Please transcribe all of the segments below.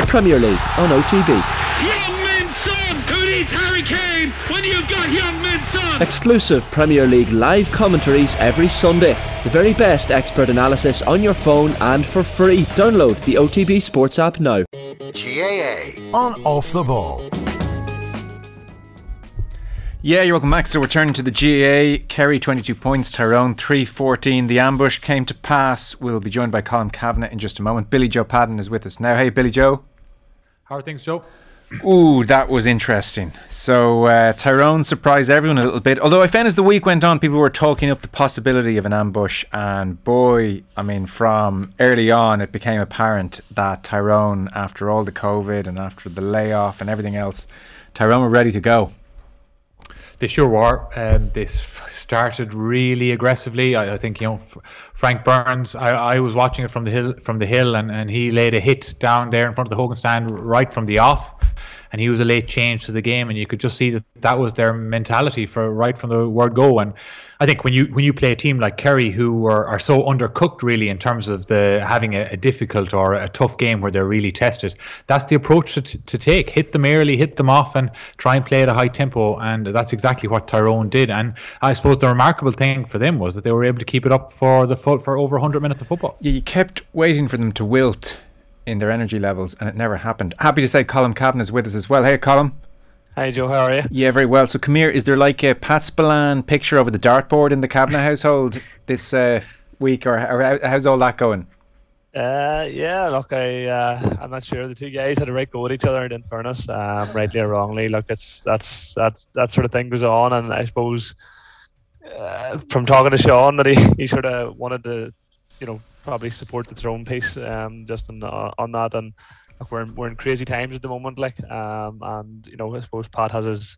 the Premier League on OTB. Young Min Son, who needs Harry Kane when you've got Young Min Son? Exclusive Premier League live commentaries every Sunday. The very best expert analysis on your phone and for free. Download the OTB Sports app now. GAA on Off the Ball. Yeah, you're welcome back. So we're turning to the GAA. Kerry 22 points, Tyrone 3-14. The ambush came to pass. We'll be joined by Colm Kavanagh in just a moment. Billy Joe Padden is with us now. Hey, Billy Joe. How are things, Joe? Ooh, that was interesting. So Tyrone surprised everyone a little bit. Although I found as the week went on, people were talking up the possibility of an ambush. And boy, I mean, from early on, it became apparent that Tyrone, after all the COVID and after the layoff and everything else, Tyrone were ready to go. They sure were. They started really aggressively. I think, Frank Burns. I was watching it from the hill, and he laid a hit down there in front of the Hogan stand right from the off, and he was a late change to the game, and you could just see that was their mentality right from the word go. And I think when you play a team like Kerry, who are so undercooked really in terms of having a difficult or a tough game where they're really tested, that's the approach to take. Hit them early, hit them off, and try and play at a high tempo. And that's exactly what Tyrone did. And I suppose the remarkable thing for them was that they were able to keep it up for over 100 minutes of football. Yeah, you kept waiting for them to wilt in their energy levels, and it never happened. Happy to say Colm Kavanagh is with us as well. Hey, Colm. Hi Joe, how are you? Yeah, very well. So come here, is there like a Pat Spillane picture over the dartboard in the Kavanagh household this week, or how's all that going? Yeah, look, I'm not sure. The two guys had a right go at each other, in fairness, rightly or wrongly. Look, that sort of thing goes on, and I suppose from talking to Sean that he sort of wanted to, probably support the Tyrone piece, just on that. And look, we're in crazy times at the moment, and I suppose Pat has his,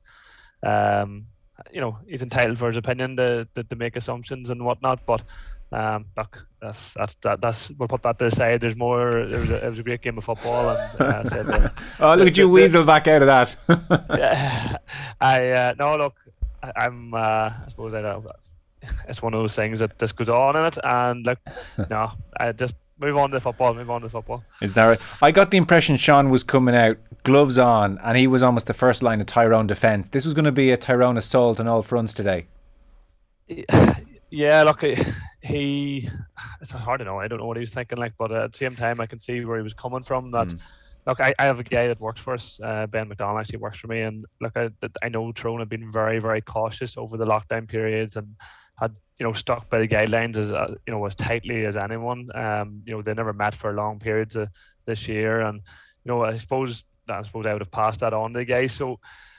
he's entitled for his opinion to make assumptions and whatnot. But look, that's we'll put that to the side. There's more. It was a great game of football, and oh, look at you weasel back out of that. Yeah, I suppose I know. It's one of those things that just goes on in it, and look, no, I just move on to football. Is that right? I got the impression Sean was coming out, gloves on, and he was almost the first line of Tyrone defence. This was going to be a Tyrone assault on all fronts today. Yeah, look, it's hard to know. I don't know what he was thinking, but at the same time, I can see where he was coming from. Look, I have a guy that works for us, Ben McDonald actually works for me, and look, I know Tyrone have been very, very cautious over the lockdown periods and had stuck by the guidelines as tightly as anyone. They never met for long periods this year, and I suppose I would have passed that on to the guys. So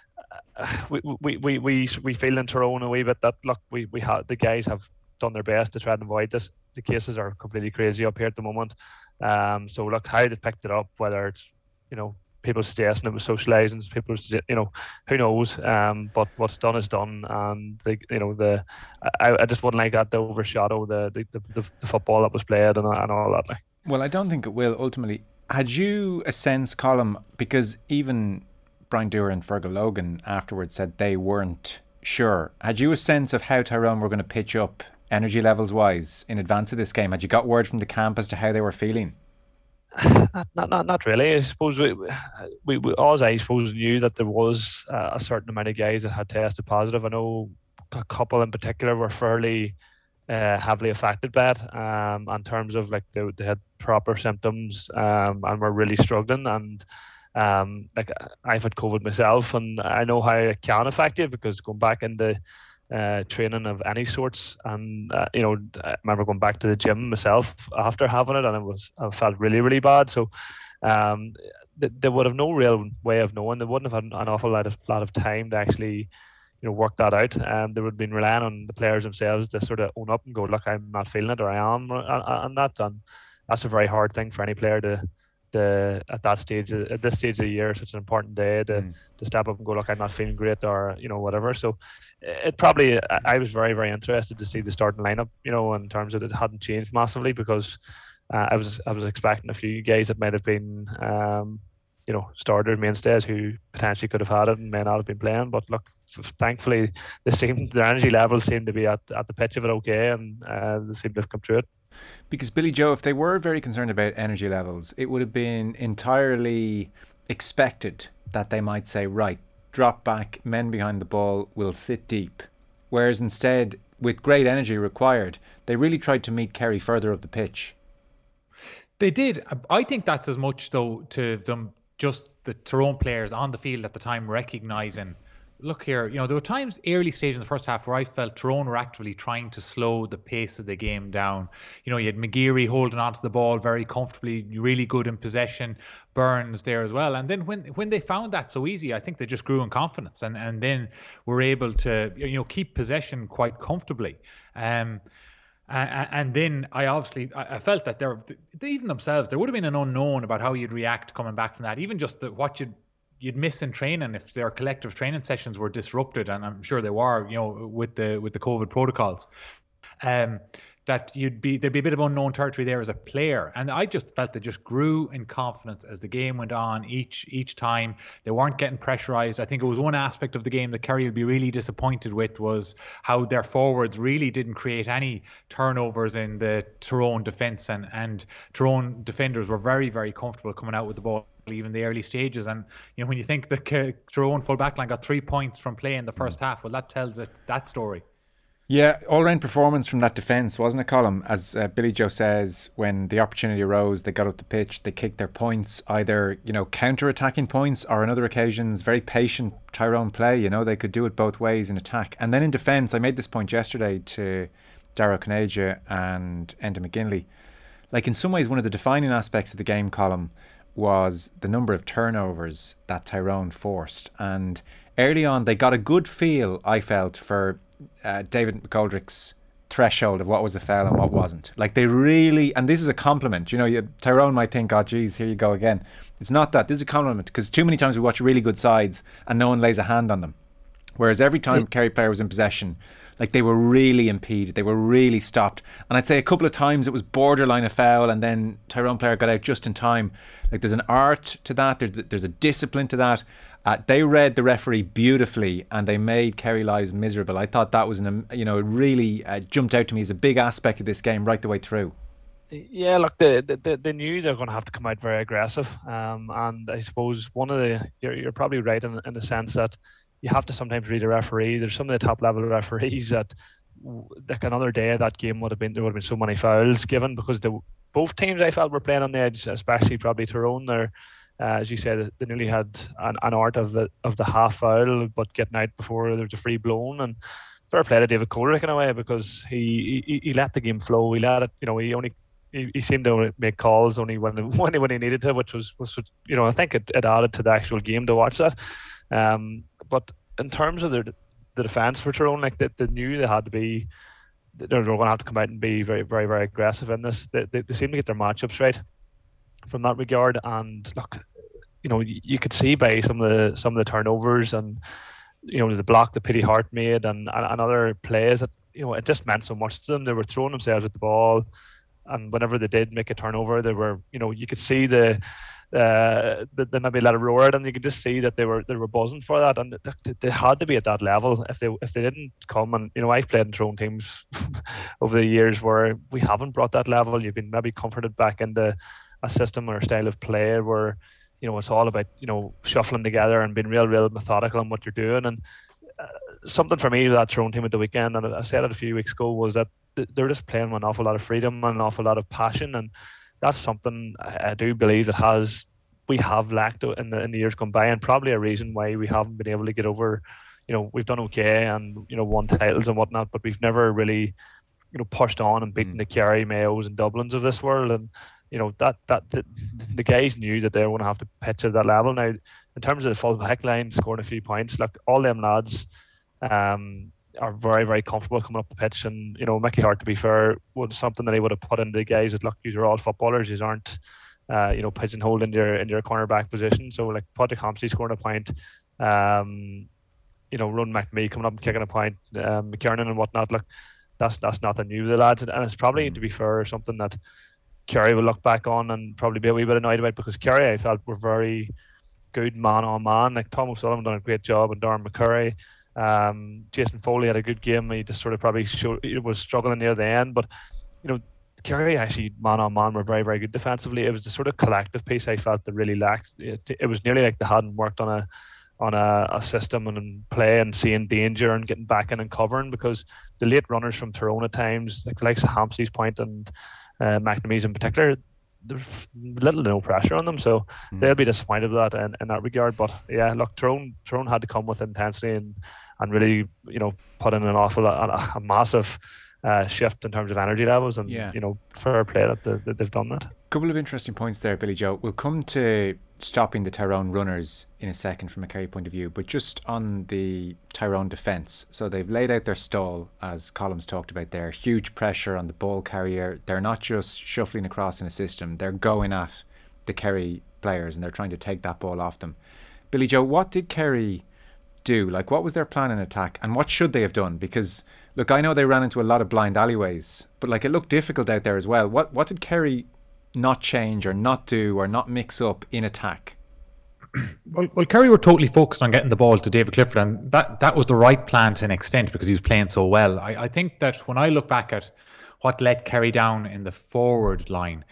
we feel in Tyrone a wee bit that look, the guys have done their best to try and avoid this. The cases are completely crazy up here at the moment. So look, how they picked it up, whether it's people suggesting it was socialising, people who knows. But what's done is done, and I just wouldn't like that to overshadow the football that was played and all that. Well, I don't think it will ultimately. Had you a sense, Colm, because even Brian Dewar and Fergal Logan afterwards said they weren't sure. Had you a sense of how Tyrone were going to pitch up energy levels wise in advance of this game? Had you got word from the camp as to how they were feeling? Not really. I suppose we all, I suppose, knew that there was a certain amount of guys that had tested positive. I know a couple in particular were fairly heavily affected by it, in terms of they had proper symptoms and were really struggling. And I've had COVID myself, and I know how it can affect you, because going back into training of any sorts, and I remember going back to the gym myself after having it, and I felt really, really bad. So they would have no real way of knowing. They wouldn't have had an awful lot of time to actually work that out. They would have been relying on the players themselves to sort of own up and go, look, I'm not feeling it, or I am, and that's a very hard thing for any player to at this stage of the year, such an important day, to step up and go, look, I'm not feeling great, or whatever. So it probably, I was very, very interested to see the starting lineup, in terms of it hadn't changed massively, because I was expecting a few guys that might have been starter mainstays who potentially could have had it and may not have been playing. But look, thankfully their energy levels seem to be at the pitch of it okay, and they seem to have come through it. Because Billy Joe, if they were very concerned about energy levels, it would have been entirely expected that they might say, right, drop back, men behind the ball will sit deep. Whereas instead, with great energy required, they really tried to meet Kerry further up the pitch. They did. I think that's as much, though, to them, just the Tyrone players on the field at the time recognising, look here, there were times early stage in the first half where I felt Tyrone were actively trying to slow the pace of the game down. You had McGeary holding onto the ball very comfortably, really good in possession, Burns there as well. And then when they found that so easy, I think they just grew in confidence and then were able to keep possession quite comfortably. And then I felt that they even themselves, there would have been an unknown about how you'd react coming back from that. Even just what you'd miss in training if their collective training sessions were disrupted, and I'm sure they were, with the COVID protocols. That there'd be a bit of unknown territory there as a player, and I just felt they just grew in confidence as the game went on. Each time they weren't getting pressurized. I think it was one aspect of the game that Kerry would be really disappointed with was how their forwards really didn't create any turnovers in the Tyrone defence, and Tyrone defenders were very, very comfortable coming out with the ball even the early stages. And when you think the Tyrone full back line got 3 points from play in the first half, well, that tells it that story. Yeah, all-round performance from that defence, wasn't it, Colm? As Billy Joe says, when the opportunity arose, they got up the pitch, they kicked their points, either, counter-attacking points or on other occasions, very patient Tyrone play. They could do it both ways in attack. And then in defence, I made this point yesterday to Darragh Conaja and Enda McGinley. Like, in some ways, one of the defining aspects of the game, Colm, was the number of turnovers that Tyrone forced. And early on, they got a good feel, I felt, for David McGoldrick's threshold of what was a foul and what wasn't. Like, they really, and this is a compliment, Tyrone might think, oh geez, here you go again. It's not that. This is a compliment, because too many times we watch really good sides and no one lays a hand on them. Whereas every time Kerry player was in possession, like, they were really impeded, they were really stopped. And I'd say a couple of times it was borderline a foul, and then Tyrone player got out just in time. Like, there's an art to that, there's a discipline to that. They read the referee beautifully, and they made Kerry lives miserable. I thought that was it really jumped out to me as a big aspect of this game right the way through. Yeah, look, they knew they were going to have to come out very aggressive, and I suppose you're probably right in the sense that you have to sometimes read a referee. There's some of the top level referees that, like, another day that game there would have been so many fouls given, because both teams I felt were playing on the edge, especially probably Tyrone there. As you said, they nearly had an art of the half foul, but getting out before there was a free blown. And fair play to David Colerick in a way, because he let the game flow. He let it. He seemed to make calls only when he needed to, which was I think it added to the actual game to watch that. But in terms of the defence for Tyrone, like, they knew they had to be. They were going to have to come out and be very, very, very aggressive in this. They seem to get their matchups right from that regard. And look, you could see by some of the turnovers and the block that Petey Hart made and other plays that it just meant so much to them. They were throwing themselves at the ball, and whenever they did make a turnover, they were you could see they maybe let it roar out, and you could just see that they were buzzing for that, and they had to be at that level. If they didn't come, and I've played in Tyrone teams over the years where we haven't brought that level. You've been maybe comforted back into a system or a style of play where it's all about shuffling together and being real methodical in what you're doing. And something for me with that Tyrone team at the weekend, and I said it a few weeks ago, was that they're just playing with an awful lot of freedom and an awful lot of passion, and that's something I do believe that we have lacked in the years gone by, and probably a reason why we haven't been able to get over. We've done okay and won titles and whatnot, but we've never really pushed on and beaten the Kerry, Mayos and Dublins of this world. And that the guys knew that they were going to have to pitch at that level. Now, in terms of the full back line scoring a few points, like, all them lads are very, very comfortable coming up the pitch. And Mickey Hart, to be fair, was something that he would have put into the guys that, look, these are all footballers. These aren't pigeonholed in your cornerback position. So, like, Patrick Homsey scoring a point, Ron McNamee coming up and kicking a point, McKiernan and whatnot. Like, that's nothing new to the lads, and it's probably, to be fair, something that Kerry will look back on and probably be a wee bit annoyed about, because Kerry, I felt, were very good man on man. Like, Tom O'Sullivan done a great job, and Darren McCurry, Jason Foley had a good game. He just sort of probably was struggling near the end, but Kerry actually man on man were very, very good defensively. It was the sort of collective piece I felt that really lacked. It was nearly like they hadn't worked on a system and play and seeing danger and getting back in and covering, because the late runners from Tyrone at times, like the likes of Hampsey's Point and McNamee's in particular, there's little to no pressure on them, so they'll be disappointed with that in that regard. But yeah, look, Tyrone had to come with intensity and really, put in an awful a massive shift in terms of energy levels, and fair play that they've done that. Couple of interesting points there, Billy Joe. We'll come to stopping the Tyrone runners in a second from a Kerry point of view, but just on the Tyrone defence. So they've laid out their stall, as Colm's talked about there. Huge pressure on the ball carrier. They're not just shuffling across in a system, they're going at the Kerry players and they're trying to take that ball off them. Billy Joe, what did Kerry do? Like, what was their plan in attack, and what should they have done? Because look, I know they ran into a lot of blind alleyways, but like, it looked difficult out there as well. What did Kerry not change or not do or not mix up in attack? Well, Kerry were totally focused on getting the ball to David Clifford, and that was the right plan to an extent because he was playing so well. I think that when I look back at what let Kerry down in the forward line,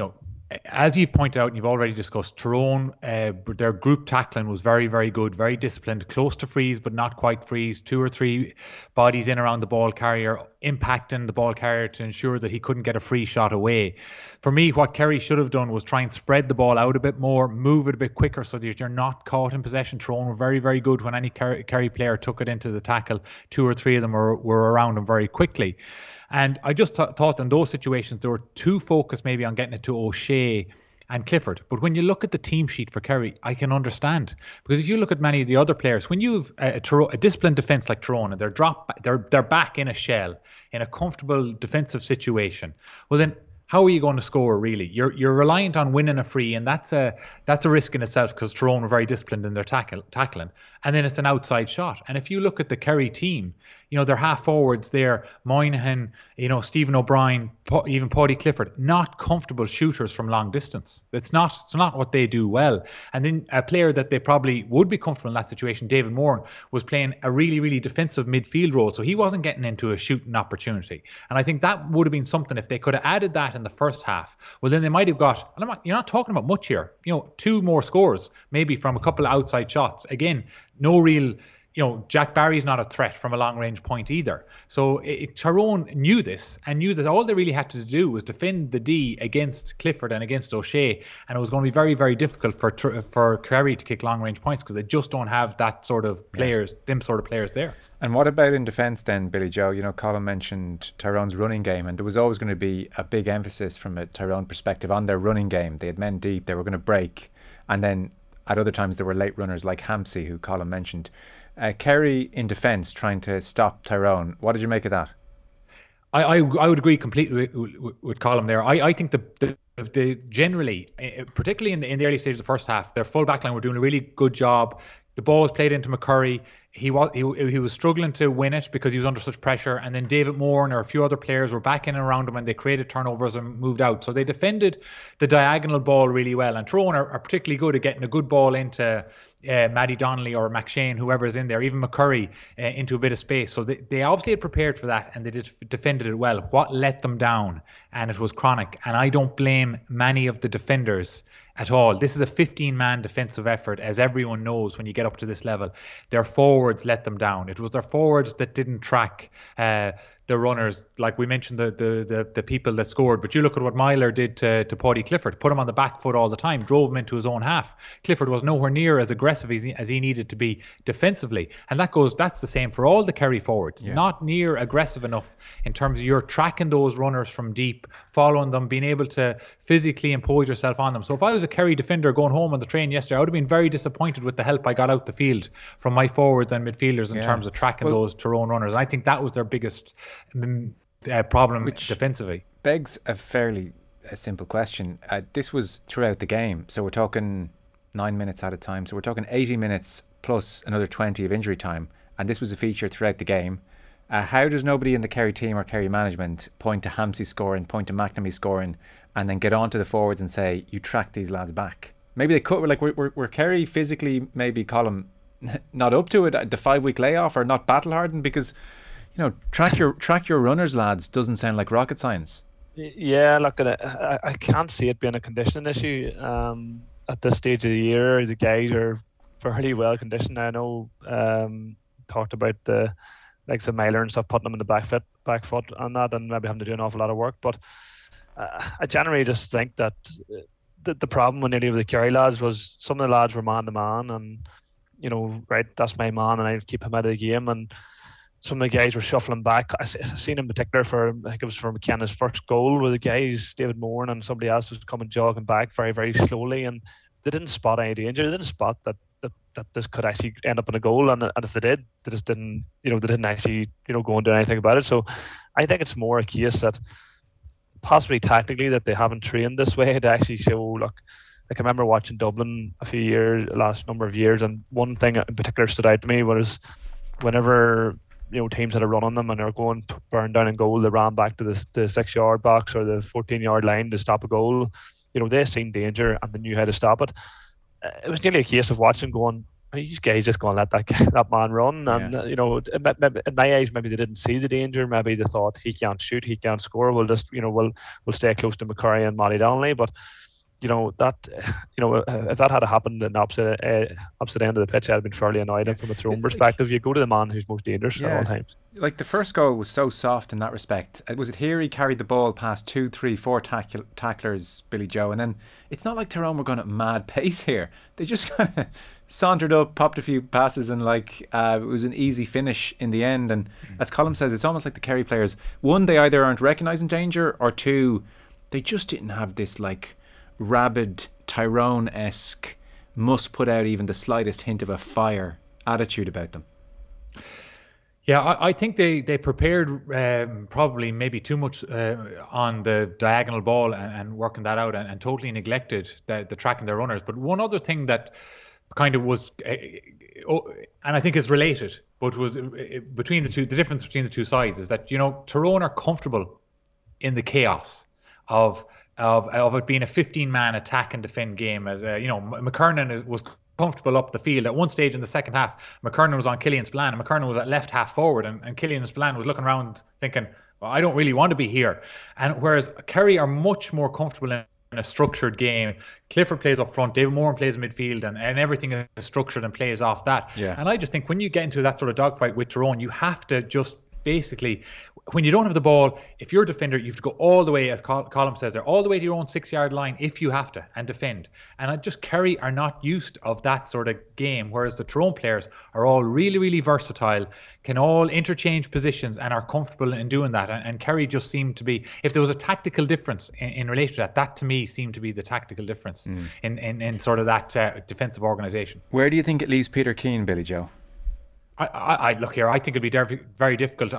as you've pointed out and you've already discussed, Tyrone, their group tackling was very, very good, very disciplined, close to freeze but not quite freeze, 2 or 3 bodies in around the ball carrier, impacting the ball carrier to ensure that he couldn't get a free shot away. For me, what Kerry should have done was try and spread the ball out a bit more, move it a bit quicker so that you're not caught in possession. Tyrone were very, very good when any Kerry player took it into the tackle. 2 or 3 of them were around him very quickly. And I just thought in those situations, they were too focused maybe on getting it to O'Shea and Clifford. But when you look at the team sheet for Kerry, I can understand. Because if you look at many of the other players, when you've a disciplined defence like Tyrone and they're back in a shell, in a comfortable defensive situation, well then, how are you going to score really? You're reliant on winning a free, and that's a risk in itself because Tyrone were very disciplined in their tackling. And then it's an outside shot. And if you look at the Kerry team, their half forwards there, Moynihan, Stephen O'Brien, even Paudie Clifford, not comfortable shooters from long distance. It's not what they do well. And then a player that they probably would be comfortable in that situation, David Moran, was playing a really, really defensive midfield role, so he wasn't getting into a shooting opportunity. And I think that would have been something if they could have added that in the first half. Well, then they might have got, and you're not talking about much here, 2 more scores, maybe from a couple of outside shots. Again, no real, Jack Barry's not a threat from a long-range point either. So Tyrone knew this and knew that all they really had to do was defend the D against Clifford and against O'Shea, and it was going to be very, very difficult for Kerry to kick long-range points because they just don't have that sort of players, them sort of players there. And what about in defence then, Billy Joe? Colin mentioned Tyrone's running game, and there was always going to be a big emphasis from a Tyrone perspective on their running game. They had men deep, they were going to break, and then at other times there were late runners like Hampsey, who Colin mentioned. Kerry in defence trying to stop Tyrone. What did you make of that? I would agree completely with Colin there. I think the generally, particularly in the early stage of the first half, their full back line were doing a really good job. The ball was played into McCurry. He was struggling to win it because he was under such pressure, and then David Moore or a few other players were back in and around him and they created turnovers and moved out. So they defended the diagonal ball really well, and Tyrone are particularly good at getting a good ball into Maddie Donnelly or McShane, whoever is in there, even McCurry, into a bit of space. So they obviously had prepared for that and they defended it well. What let them down? And it was chronic, and I don't blame many of the defenders at all. This is a 15-man defensive effort, as everyone knows when you get up to this level. Their forwards let them down. It was their forwards that didn't track the runners, like we mentioned the people that scored. But you look at what Myler did to Paudie Clifford, put him on the back foot all the time, drove him into his own half. Clifford was nowhere near as aggressive as he needed to be defensively, and that's the same for all the Kerry forwards. Not near aggressive enough in terms of you're tracking those runners from deep, following them, being able to physically impose yourself on them. So if I was a Kerry defender going home on the train yesterday, I would have been very disappointed with the help I got out the field from my forwards and midfielders in terms of tracking those Tyrone runners. And I think that was their biggest problem defensively. Begs a fairly simple question. This was throughout the game, so we're talking 9 minutes at a time, so we're talking 80 minutes plus another 20 of injury time, and this was a feature throughout the game. How does nobody in the Kerry team or Kerry management point to Hampsey scoring, point to McNamee scoring, and then get on to the forwards and say, you track these lads back? Maybe they could, were Kerry physically, maybe Colin, not up to it, the 5-week layoff, or not battle hardened? Because track your runners, lads, doesn't sound like rocket science. Yeah, look, I can't see it being a conditioning issue. At this stage of the year, the guys are fairly well conditioned. I know talked about the likes of Myler and stuff, putting them in the back foot on that, and maybe having to do an awful lot of work. But I generally just think that the problem with nearly with the Kerry lads was some of the lads were man to man, and right, that's my man, and I keep him out of the game. And some of the guys were shuffling back. I seen in particular I think it was for McKenna's first goal, where the guys, David Moore and somebody else, was coming jogging back very, very slowly, and they didn't spot any danger. They didn't spot that this could actually end up in a goal, and if they did, they just didn't, they didn't actually, go and do anything about it. So I think it's more a case that possibly tactically that they haven't trained this way to actually show, look, like I remember watching Dublin last number of years, and one thing in particular stood out to me was whenever teams had a run on them and they're going to burn down in goal, they ran back to the 6-yard box or the 14-yard line to stop a goal. They seen danger and they knew how to stop it. It was nearly a case of watching going, are these guys just going to let that man run? And in my eyes, maybe they didn't see the danger. Maybe they thought he can't shoot, he can't score. We'll just we'll stay close to McCurry and Molly Donnelly. But if that had happened in the opposite end of the pitch, I'd have been fairly annoyed. And from a Tyrone perspective, you go to the man who's most dangerous at all times. Like the first goal was so soft in that respect. Was it here he carried the ball past 2, 3, 4 tacklers, Billy Joe, and then it's not like Tyrone were going at mad pace here. They just kind of sauntered up, popped a few passes, and it was an easy finish in the end. And as Colm says, it's almost like the Kerry players, one, they either aren't recognising danger, or two, they just didn't have this rabid Tyrone-esque, must put out even the slightest hint of a fire attitude about them. Yeah, I think they prepared probably maybe too much on the diagonal ball and working that out, and totally neglected the tracking their runners. But one other thing that kind of was, and I think is related, but was between the two, the difference between the two sides is that Tyrone are comfortable in the chaos of it being a 15-man attack and defend game. As McKernan was comfortable up the field. At one stage in the second half, McKernan was on Killian Spillane, and McKernan was at left half forward, and Killian Spillane was looking around thinking, well, I don't really want to be here. And whereas Kerry are much more comfortable in a structured game. Clifford plays up front, David Moran plays midfield, and everything is structured and plays off that. Yeah. And I just think when you get into that sort of dogfight with Tyrone, you have to just basically, when you don't have the ball, if you're a defender, you have to go all the way, as Colm says there, all the way to your own 6-yard line if you have to, and defend. And Kerry are not used of that sort of game, whereas the Tyrone players are all really, really versatile, can all interchange positions and are comfortable in doing that. And Kerry just seemed to be, if there was a tactical difference in relation to that to me seemed to be the tactical difference in sort of that defensive organisation. Where do you think it leaves Peter Keane, Billy Joe? I look here, I think it'd be very difficult.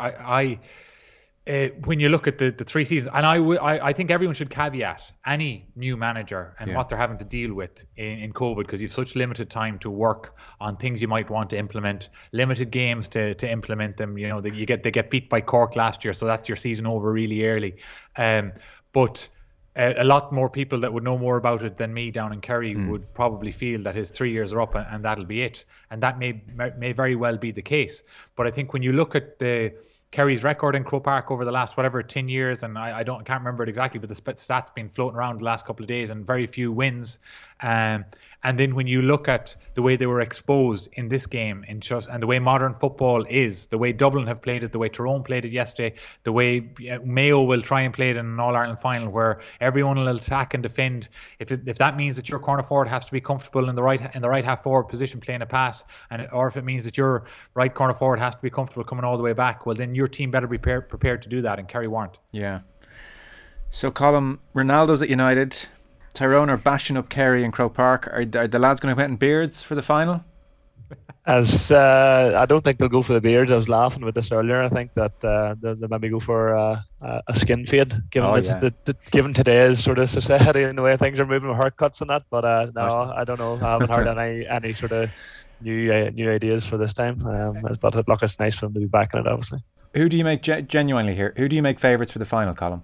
When you look at the 3 seasons, and I think everyone should caveat any new manager and what they're having to deal with in COVID, because you've such limited time to work on things you might want to implement, limited games to implement them. They get beat by Cork last year, so that's your season over really early. But a lot more people that would know more about it than me down in Kerry would probably feel that his 3 years are up and that'll be it. And that may very well be the case. But I think when you look at the Kerry's record in Croke Park over the last 10 years, and I can't remember it exactly, but the stats been floating around the last couple of days, and very few wins. And then when you look at the way they were exposed in this game, and the way modern football is, the way Dublin have played it, the way Tyrone played it yesterday, the way Mayo will try and play it in an All-Ireland final, where everyone will attack and defend. If that means that your corner forward has to be comfortable in the right half forward position playing a pass, or if it means that your right corner forward has to be comfortable coming all the way back, well then your team better be prepared to do that, and Kerry weren't. Yeah. So Colm, Ronaldo's at United. Tyrone are bashing up Kerry in Croke Park. Are the lads going to go out in beards for the final? I don't think they'll go for the beards. I was laughing with this earlier. I think that they'll maybe go for a skin fade, given today's sort of society and the way things are moving with haircuts and that. But no, I don't know. I haven't heard any sort of new ideas for this time. But look, it's nice for them to be back in it, obviously. Who do you make genuinely here? Who do you make favourites for the final, Colm?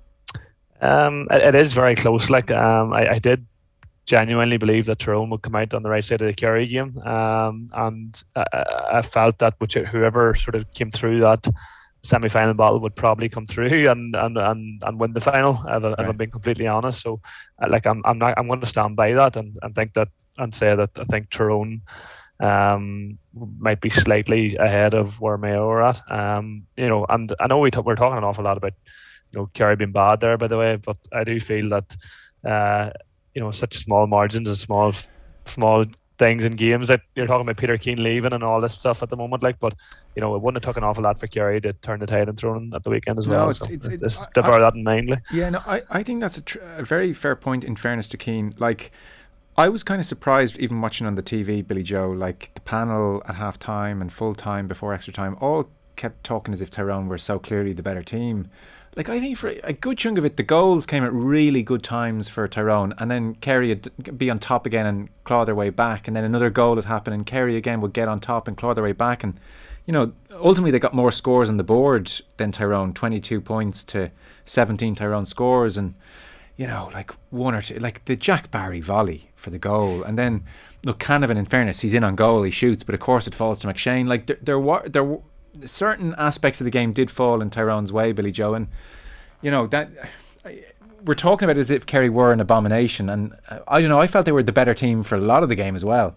It is very close. I did genuinely believe that Tyrone would come out on the right side of the Kerry game, and I felt that whoever sort of came through that semi-final battle would probably come through and win the final. If I'm being completely honest, so I'm going to stand by that and think that and say that I think Tyrone might be slightly ahead of where Mayo are at. And I know we're talking an awful lot about Kerry being bad there, by the way, but I do feel that such small margins and small things in games that you're talking about Peter Keane leaving and all this stuff at the moment, but it wouldn't have taken an awful lot for Kerry to turn the tide and Tyrone at the weekend as well. To bear that in mind. I think that's a very fair point. In fairness to Keane, I was kind of surprised, even watching on the TV, Billy Joe, the panel at half time and full time before extra time all kept talking as if Tyrone were so clearly the better team. I think for a good chunk of it, the goals came at really good times for Tyrone, and then Kerry would be on top again and claw their way back, and then another goal would happen and Kerry again would get on top and claw their way back, and ultimately they got more scores on the board than Tyrone, 22 points to 17 Tyrone scores, and one or two, the Jack Barry volley for the goal, and then Canavan, in fairness, he's in on goal, he shoots, but of course it falls to McShane. There certain aspects of the game did fall in Tyrone's way, Billy Joe, and that we're talking about it as if Kerry were an abomination, and I felt they were the better team for a lot of the game as well.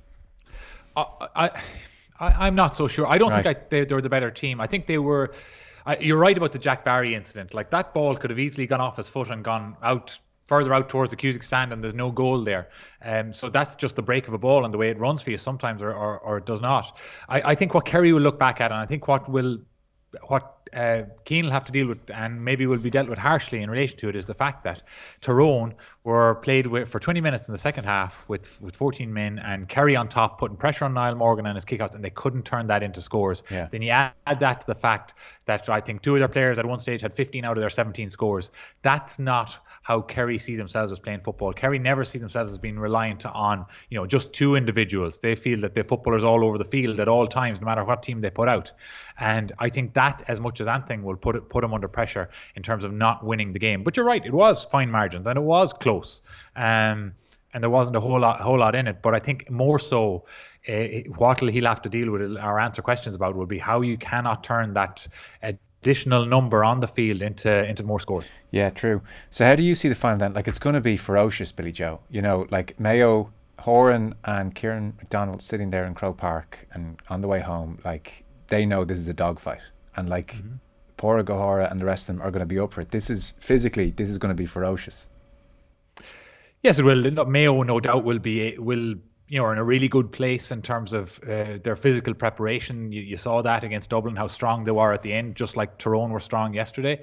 I'm not so sure. I don't think they were the better team. I think they were. You're right about the Jack Barry incident. That ball could have easily gone off his foot and gone further out towards the Cusack stand, and there's no goal there. So that's just the break of a ball and the way it runs for you sometimes, or it does not. I think what Kerry will look back at, and I think what Keane will have to deal with, and maybe will be dealt with harshly in relation to it, is the fact that Tyrone were played with for 20 minutes in the second half with 14 men, and Kerry on top, putting pressure on Niall Morgan and his kickouts, and they couldn't turn that into scores. Yeah. Then you add that to the fact that I think two of their players at one stage had 15 out of their 17 scores. That's not how Kerry see themselves as playing football. Kerry never see themselves as being reliant on just two individuals. They feel that the footballers all over the field at all times, no matter what team they put out. And I think that, as much as anything, will put them under pressure in terms of not winning the game. But you're right, it was fine margins and it was close, and there wasn't a whole lot in it. But I think more so, what he'll have to deal with or answer questions about will be how you cannot turn that additional number on the field into more scores. Yeah, true. So how do you see the final then? It's going to be ferocious, Billy Joe. Mayo, Horan and Kieran McDonald sitting there in Croke Park and on the way home, they know this is a dogfight, and Pádraig O'Hara and the rest of them are going to be up for it. This is going to be ferocious. Yes, it will. Mayo, no doubt, will are in a really good place in terms of their physical preparation. You saw that against Dublin, how strong they were at the end, just like Tyrone were strong yesterday.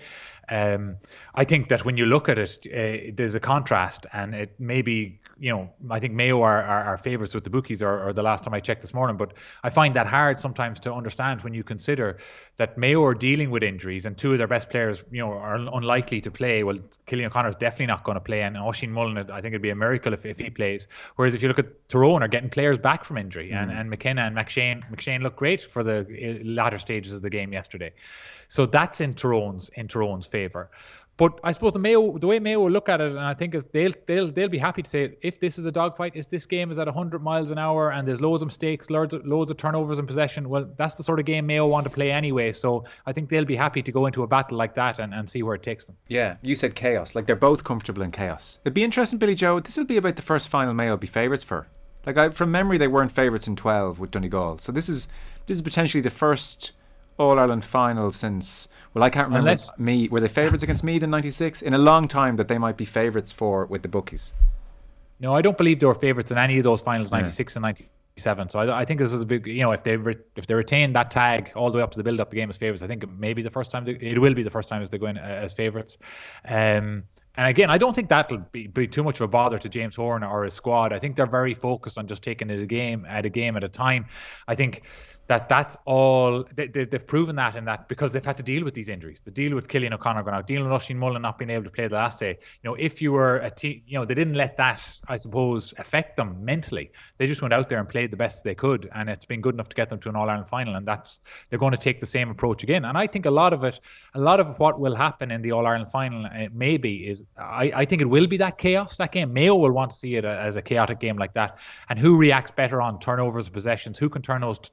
I think that when you look at it, there's a contrast, and it may be, I think Mayo are favourites with the bookies, or the last time I checked this morning, but I find that hard sometimes to understand when you consider that Mayo are dealing with injuries and two of their best players, are unlikely to play. Well, Cillian O'Connor is definitely not going to play, and Oisin Mullen, I think it'd be a miracle if he plays. Whereas if you look at Tyrone, are getting players back from injury, and McKenna and McShane looked great for the latter stages of the game yesterday. So that's in Tyrone's favour. But I suppose the way Mayo will look at it, and I think is they'll be happy to say, if this is a dogfight, if this game is at 100 miles an hour and there's loads of mistakes, loads of turnovers in possession, well, that's the sort of game Mayo want to play anyway. So I think they'll be happy to go into a battle like that and see where it takes them. Yeah, you said chaos. They're both comfortable in chaos. It'd be interesting, Billy Joe. This will be about the first final Mayo be favourites for. From memory, they weren't favourites in 12 with Donegal. So this is potentially the first All-Ireland final since, well, I can't remember. Were they favourites against Meath in 96? In a long time that they might be favourites for with the bookies. No, I don't believe they were favourites in any of those finals, 96 and 97. So I think this is a big, if they retain that tag all the way up to the build-up the game as favourites, I think it will be the first time as they go in as favourites. And again, I don't think that'll be too much of a bother to James Horan or his squad. I think they're very focused on just taking it a game at a time. I think that's all they've proven that in that, because they've had to deal with these injuries. The deal with Cillian O'Connor going out, dealing with Oisin Mullen not being able to play the last day. If you were a team, they didn't let that, I suppose, affect them mentally. They just went out there and played the best they could, and it's been good enough to get them to an All-Ireland final. And they're going to take the same approach again. And I think a lot of what will happen in the All-Ireland final maybe is, I think it will be that chaos, that game. Mayo will want to see it as a chaotic game like that. And who reacts better on turnovers of possessions? Who can turn those turnovers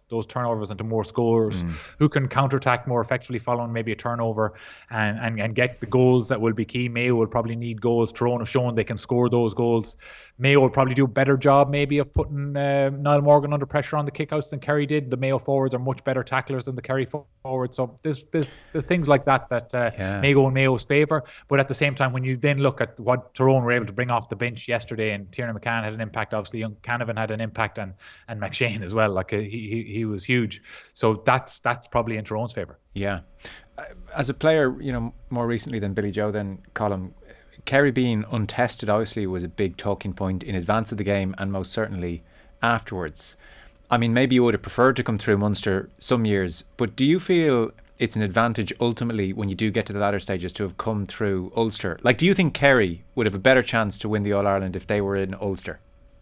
turnovers into more scores, who can counterattack more effectively following maybe a turnover and get the goals that will be key. Mayo will probably need goals. Tyrone have shown they can score those goals. Mayo will probably do a better job maybe of putting Niall Morgan under pressure on the kickouts than Kerry did. The Mayo forwards are much better tacklers than the Kerry forwards. So there's things like that may go in Mayo's favour. But at the same time, when you then look at what Tyrone were able to bring off the bench yesterday, and Tiernan McCann had an impact, obviously young Canavan had an impact, and McShane as well. Like he was huge. So that's probably in Tyrone's favour. Yeah. As a player, you know, more recently than Billy Joe, then Colm, Kerry being untested obviously was a big talking point in advance of the game and most certainly afterwards. I mean, maybe you would have preferred to come through Munster some years, but do you feel it's an advantage ultimately when you do get to the latter stages to have come through Ulster? Like, do you think Kerry would have a better chance to win the All-Ireland if they were in Ulster?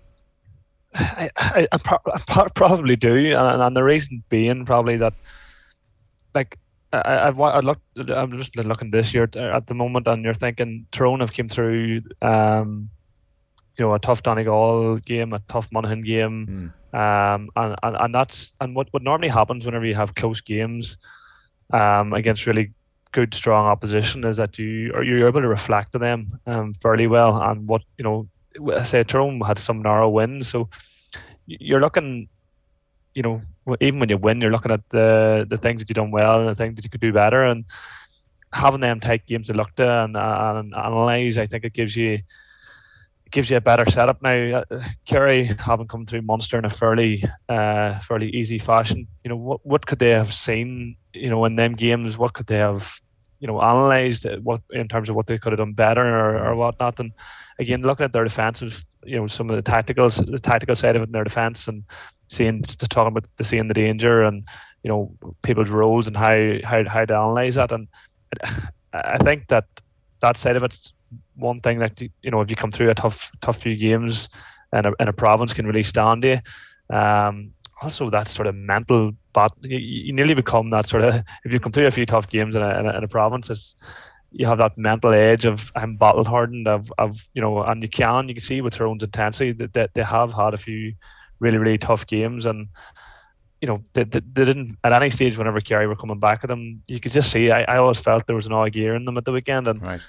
I probably do, and the reason being probably that, like, I'm just looking this year at the moment, and you're thinking Tyrone have came through, you know, a tough Donegal game, a tough Monaghan game, and that's what normally happens whenever you have close games against really good, strong opposition is that you're able to reflect to them fairly well. And what, you know, I say Tyrone had some narrow wins, so you're looking, you know, even when you win, you're looking at the things that you've done well and the things that you could do better, and having them tight games to look to and analyse. I think it gives you a better setup now. Kerry having come through Munster in a fairly easy fashion. You know, what could they have seen, you know, in them games? What could they have, you know, analysed what in terms of what they could have done better or whatnot? And again, looking at their defensive, you know, some of the tactical side of it in their defence, and seeing the danger and, you know, people's roles and how to analyse that. And I think that side of it's one thing that, you know, if you come through a tough few games and a province can really stand you. Also, that sort of mental, but you nearly become that sort of, if you come through a few tough games in a province, you have that mental edge of I'm battle hardened of you know, and you can see with Tyrone's intensity that they have had a few really, really tough games, and you know, they didn't at any stage whenever Kerry were coming back at them, you could just see I always felt there was an odd gear in them at the weekend. And right.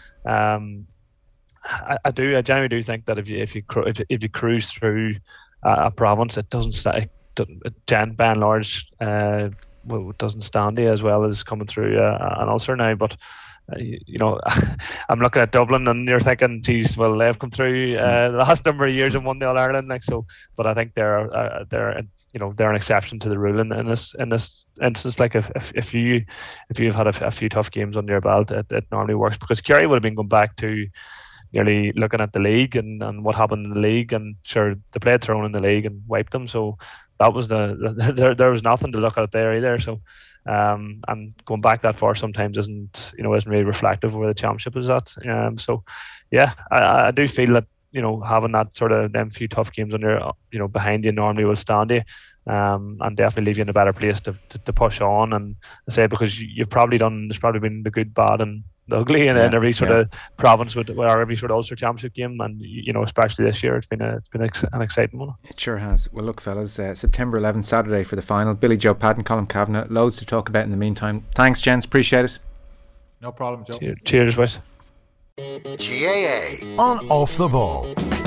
I genuinely do think that if you cruise through a province, it doesn't by and large it doesn't stand you as well as coming through an Ulster now. But you know, I'm looking at Dublin and you're thinking, geez, well, they've come through the last number of years and won the All-Ireland, like, so. But I think they're you know, they're an exception to the rule in this instance. Like if you've had a few tough games under your belt, it normally works, because Kerry would have been going back to nearly looking at the league and what happened in the league, and sure, they played Tyrone in the league and wiped them, so that was there was nothing to look at there either. So and going back that far sometimes isn't really reflective of where the championship is at. So yeah, I do feel that, you know, having that sort of them few tough games under, you know, behind you normally will stand you, and definitely leave you in a better place to push on. And I say, because there's probably been the good, bad and the ugly in every sort of province or every sort of Ulster Championship game, and you know, especially this year, it's been an exciting one. It sure has. Well, look, fellas, September 11th, Saturday for the final. Billy Joe Patton, Colm Kavanagh, loads to talk about in the meantime. Thanks, gents, appreciate it. No problem, Joe. Cheers, boys. GAA on Off the Ball.